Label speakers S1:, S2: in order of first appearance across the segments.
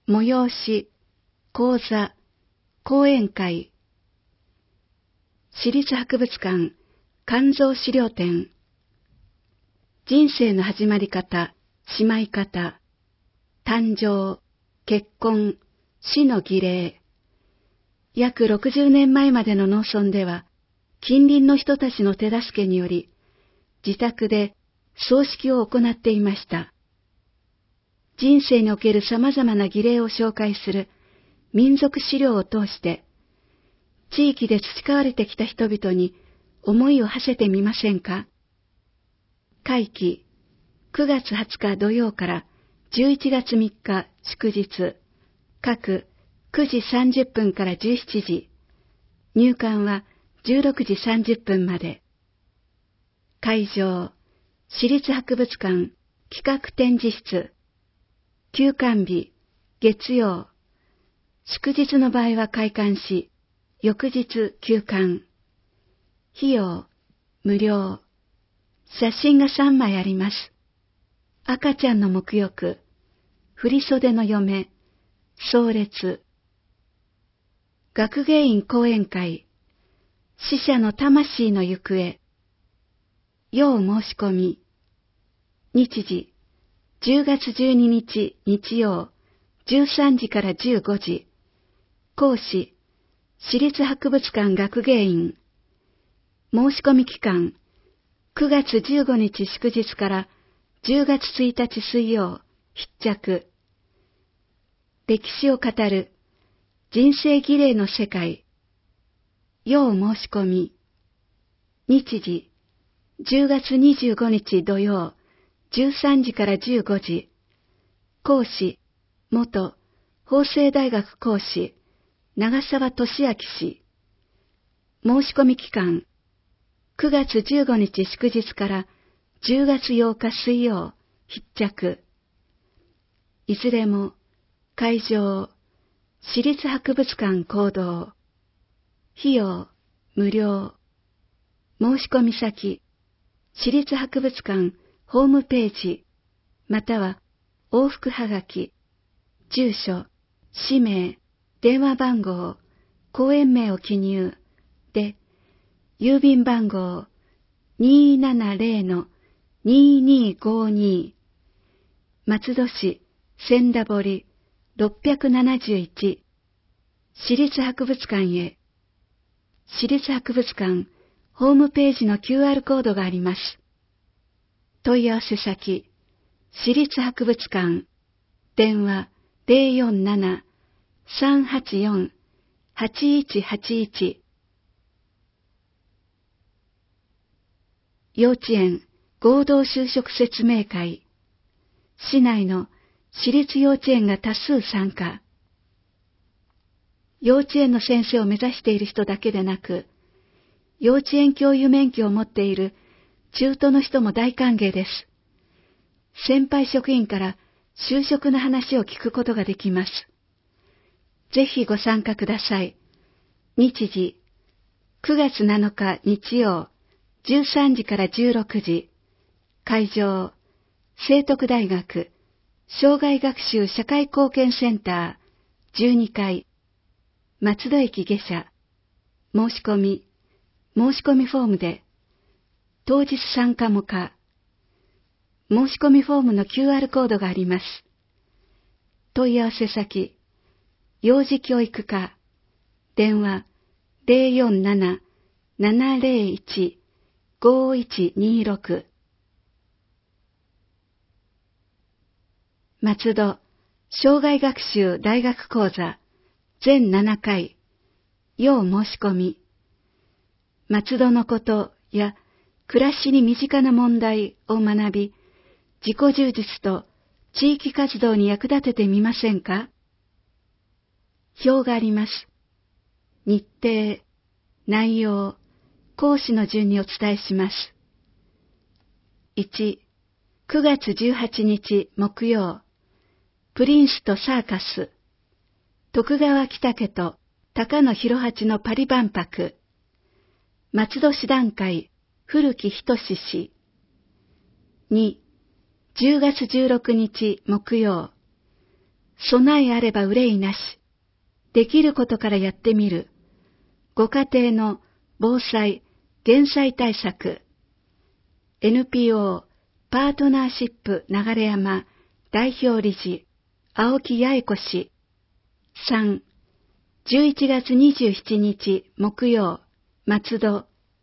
S1: 催し、講座、講演会。市立博物館、肝臓資料展。人生の始まり方、しまい方、誕生、結婚、死の儀礼。約60年前までの農村では、近隣の人たちの手助けにより、自宅で葬式を行っていました。人生における様々な儀礼を紹介する民族資料を通して、地域で培われてきた人々に思いを馳せてみませんか？会期、9月20日土曜から11月3日祝日、各9時30分から17時、入館は16時30分まで。会場、市立博物館企画展示室。休館日、月曜。祝日の場合は開館し、翌日休館。費用、無料。写真が3枚あります。赤ちゃんの沐浴、振袖の嫁、葬列。学芸員講演会、死者の魂の行方。要申し込み。日時、10月12日日曜、13時から15時。講師、市立博物館学芸員。申し込み期間、9月15日祝日から10月1日水曜、必着。歴史を語る、人生儀礼の世界。要申し込み。日時、10月25日土曜、13時から15時。講師、元法政大学講師、長澤俊明氏。申し込み期間、9月15日祝日から10月8日水曜、必着。いずれも、会場、市立博物館講堂。費用、無料。申し込み先、市立博物館ホームページ、または往復はがき、住所、氏名、電話番号、講演名を記入で、郵便番号 270-2252 松戸市千駄堀671市立博物館へ。市立博物館ホームページの QR コードがあります。問い合わせ先、市立博物館、電話047-384-8181。幼稚園合同就職説明会。市内の私立幼稚園が多数参加。幼稚園の先生を目指している人だけでなく、幼稚園教諭免許を持っている中途の人も大歓迎です。先輩職員から就職の話を聞くことができます。ぜひご参加ください。日時、9月7日日曜、13時から16時。会場、聖徳大学、生涯学習社会貢献センター、12階、松戸駅下車。申し込みフォームで、当日参加も可。申し込みフォームの QR コードがあります。問い合わせ先、幼児教育課、電話047-701-5126。松戸、生涯学習大学講座、全7回、要申し込み。松戸のことや暮らしに身近な問題を学び、自己充実と地域活動に役立ててみませんか？表があります。日程、内容、講師の順にお伝えします。1、9月18日木曜、プリンスとサーカス、徳川北家と高野博八のパリ万博、松戸市団会古木仁氏。2、10月16日木曜、 備えあれば憂いなし。できることからやってみる。ご家庭の防災・減災対策。NPO パートナーシップ流山代表理事青木八重子氏。3、11月27日木曜、松戸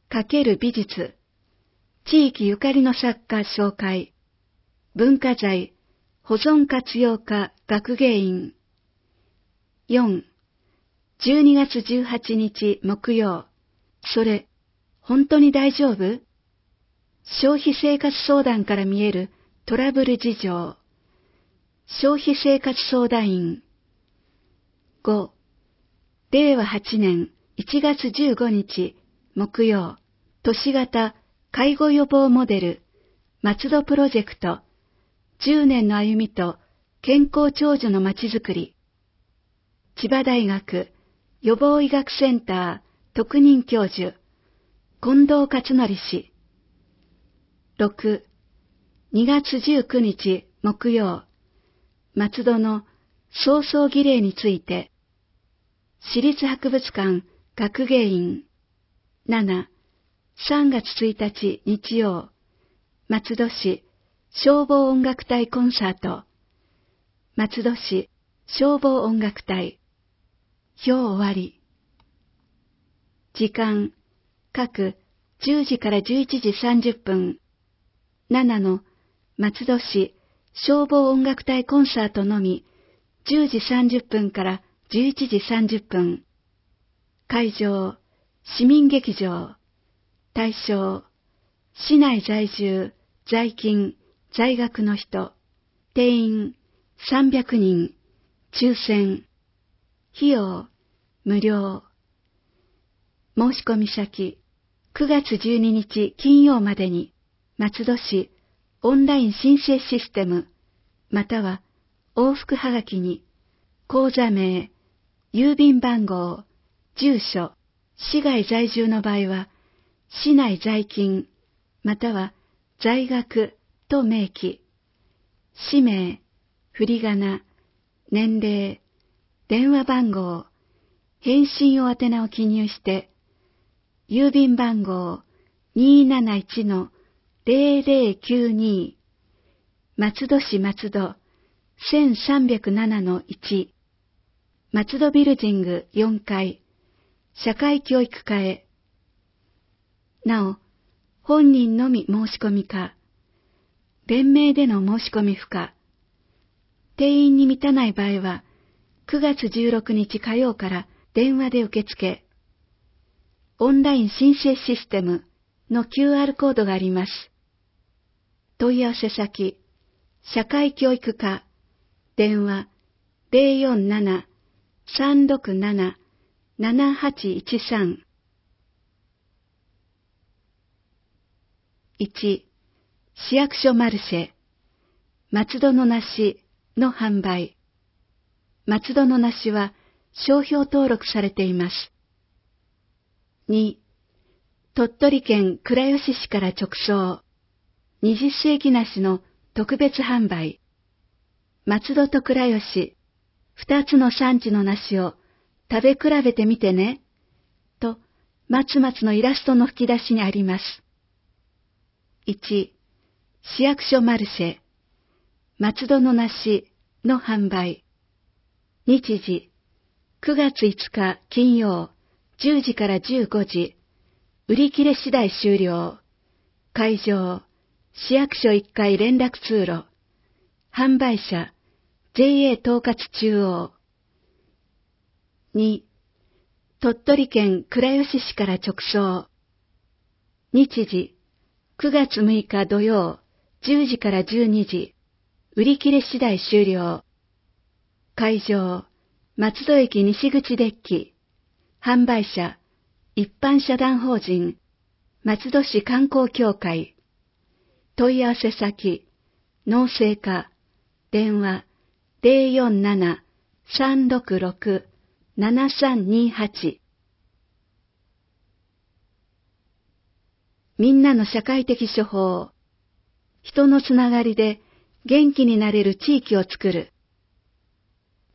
S1: ×美術。地域ゆかりの作家紹介。文化財保存活用課学芸員。4、12月18日木曜。それ、本当に大丈夫？消費生活相談から見えるトラブル事情。消費生活相談員。5、令和8年1月15日木曜。都市型介護予防モデル松戸プロジェクト10年の歩みと健康長寿のまちづくり。千葉大学予防医学センター特任教授近藤勝則氏。6、2月19日木曜。松戸の葬送儀礼について。市立博物館学芸員。7、3月1日日曜。松戸市消防音楽隊コンサート。松戸市消防音楽隊。表終わり。時間、各10時から11時30分。7の松戸市消防音楽隊コンサートのみ、10時30分から11時30分。会場、市民劇場。対象、市内在住、在勤、在学の人。定員、300人。抽選。費用、無料。申し込み先、9月12日金曜までに、松戸市オンライン申請システム、または往復はがきに、口座名、郵便番号、住所、市外在住の場合は、市内在勤、または在学と明記、氏名、振り仮名、年齢、電話番号、返信用宛名を記入して、郵便番号 271-0092 松戸市松戸 1307-1 松戸ビルジング4階社会教育課へ。なお、本人のみ申し込みか、連名での申し込み不可。定員に満たない場合は、9月16日火曜から電話で受付。オンライン申請システムの QR コードがあります。問い合わせ先、社会教育課、電話 047-367-7813。1、市役所マルシェ、松戸の梨の販売。松戸の梨は商標登録されています。2、鳥取県倉吉市から直送、20世紀梨の特別販売。松戸と倉吉、2つの産地の梨を食べ比べてみてね、と松々のイラストの吹き出しにあります。1、市役所マルシェ、松戸の梨の販売。日時、9月5日金曜、10時から15時、売り切れ次第終了。会場、市役所1階連絡通路。販売者、JA 統括中央。2、鳥取県倉吉市から直送。日時、9月6日土曜、10時から12時、売り切れ次第終了。会場、松戸駅西口デッキ。販売者、一般社団法人、松戸市観光協会。問い合わせ先、農政課、電話047-366-7328。みんなの社会的処方。人のつながりで元気になれる地域を作る。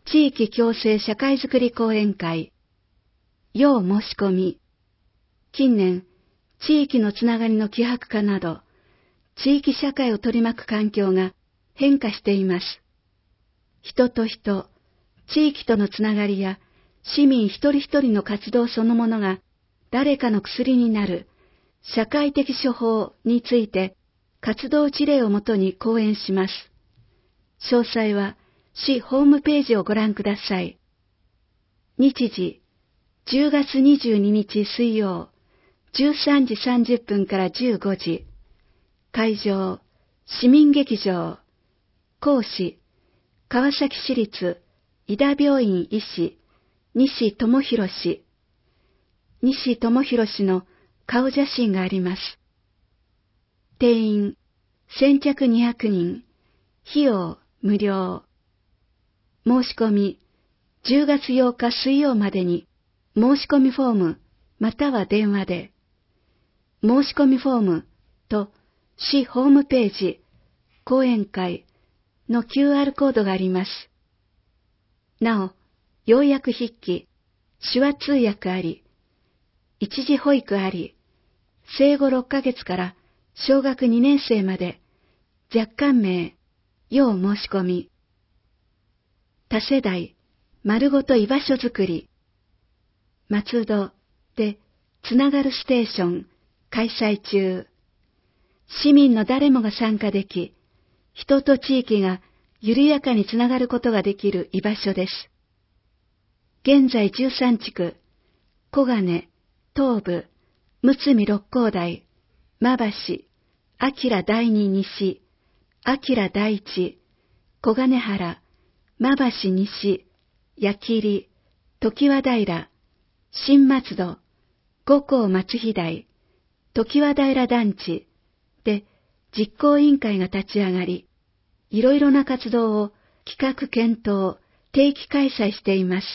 S1: 地域共生社会づくり講演会、要申し込み。近年、地域のつながりの希薄化など、地域社会を取り巻く環境が変化しています。人と人、地域とのつながりや市民一人一人の活動そのものが誰かの薬になる社会的処方について活動事例をもとに講演します。詳細は市ホームページをご覧ください。日時、10月22日水曜、13時30分から15時。会場、市民劇場。講師、川崎市立井田病院医師、西智博氏。西智博氏の顔写真があります。定員、先着200人。費用、無料。申し込み、10月8日水曜までに、申し込みフォーム、または電話で。申し込みフォームと市ホームページ、講演会の QR コードがあります。なお、要約筆記、手話通訳あり、一時保育あり、生後6ヶ月から小学2年生まで、若干名、要申し込み。多世代、丸ごと居場所づくり。松戸でつながるステーション開催中。市民の誰もが参加でき、人と地域が緩やかにつながることができる居場所です。現在13地区、小金、東部、むつみ六甲台、馬橋、明第二西、明第一、小金原、馬橋西、矢切、常盤平、新松戸、五甲松飛台、常盤平団地で実行委員会が立ち上がり、いろいろな活動を企画検討、定期開催しています。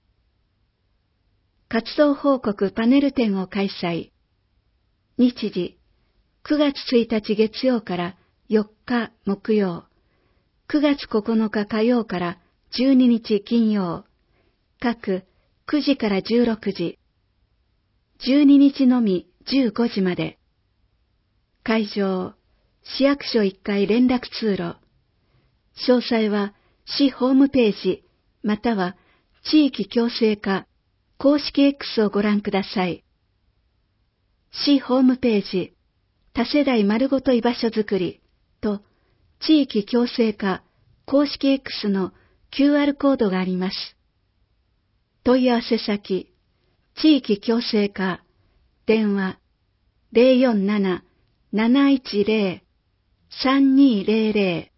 S1: 活動報告パネル展を開催。日時、9月1日月曜から4日木曜、9月9日火曜から12日金曜、各9時から16時、12日のみ15時まで。会場、市役所1階連絡通路。詳細は市ホームページ、または地域共生課公式 X をご覧ください。市ホームページ、多世代丸ごと居場所づくりと地域共生課公式 X の QR コードがあります。問い合わせ先、地域共生課、電話 047-710-3200。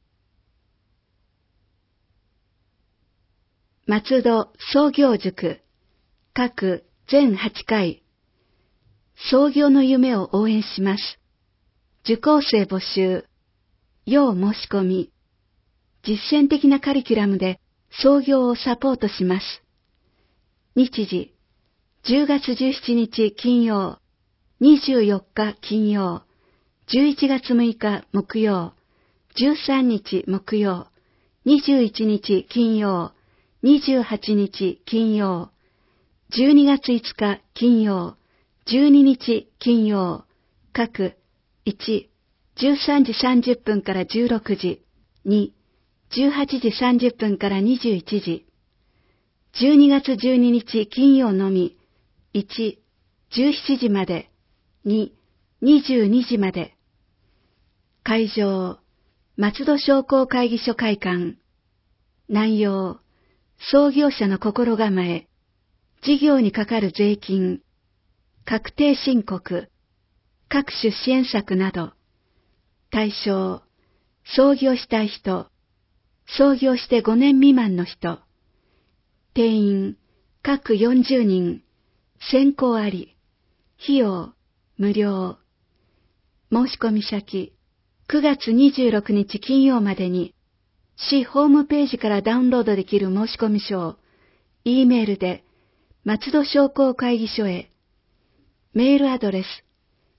S1: 松戸創業塾、各全8回。創業の夢を応援します。受講生募集。要申し込み。実践的なカリキュラムで創業をサポートします。日時、10月17日金曜、24日金曜、11月6日木曜、13日木曜、21日金曜、28日金曜、12月5日金曜、12日金曜、各1、13時30分から16時、2、18時30分から21時、12月12日金曜のみ、1、17時まで、2、22時まで。会場、松戸商工会議所会館。内容、創業者の心構え、事業にかかる税金、確定申告、各種支援策など。対象、創業したい人、創業して5年未満の人。定員、各40人、選考あり、費用、無料。申し込み先、9月26日金曜までに、市ホームページからダウンロードできる申し込み書を、E メールで、松戸商工会議所へ、メールアド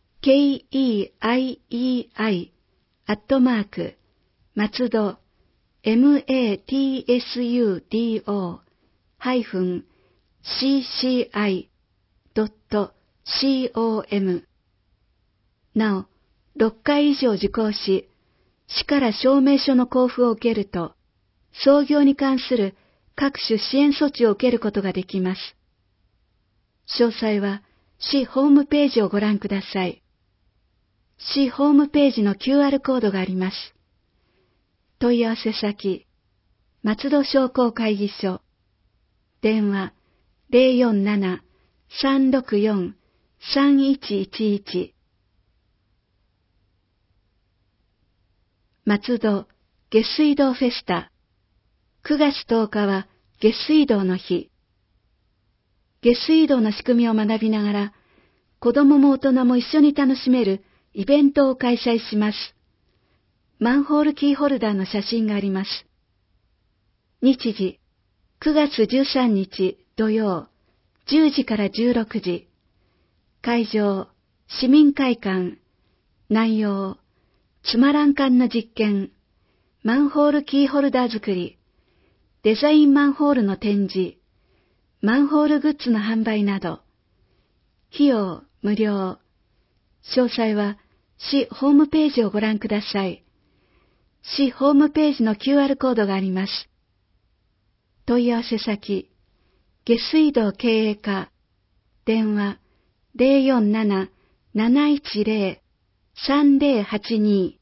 S1: レス、keii@ 松戸 matsudo-cci.com。なお、6回以上受講し、市から証明書の交付を受けると、創業に関する各種支援措置を受けることができます。詳細は市ホームページをご覧ください。市ホームページの QR コードがあります。問い合わせ先、松戸商工会議所、電話047-364-3111。松戸下水道フェスタ。9月10日は下水道の日。下水道の仕組みを学びながら、子供も大人も一緒に楽しめるイベントを開催します。マンホールキーホルダーの写真があります。日時、9月13日土曜、10時から16時。会場、市民会館。内容、つまらんかんな実験、マンホールキーホルダー作り、デザインマンホールの展示、マンホールグッズの販売など。費用無料。詳細は市ホームページをご覧ください。市ホームページの QR コードがあります。問い合わせ先、下水道経営課、電話047-710-3082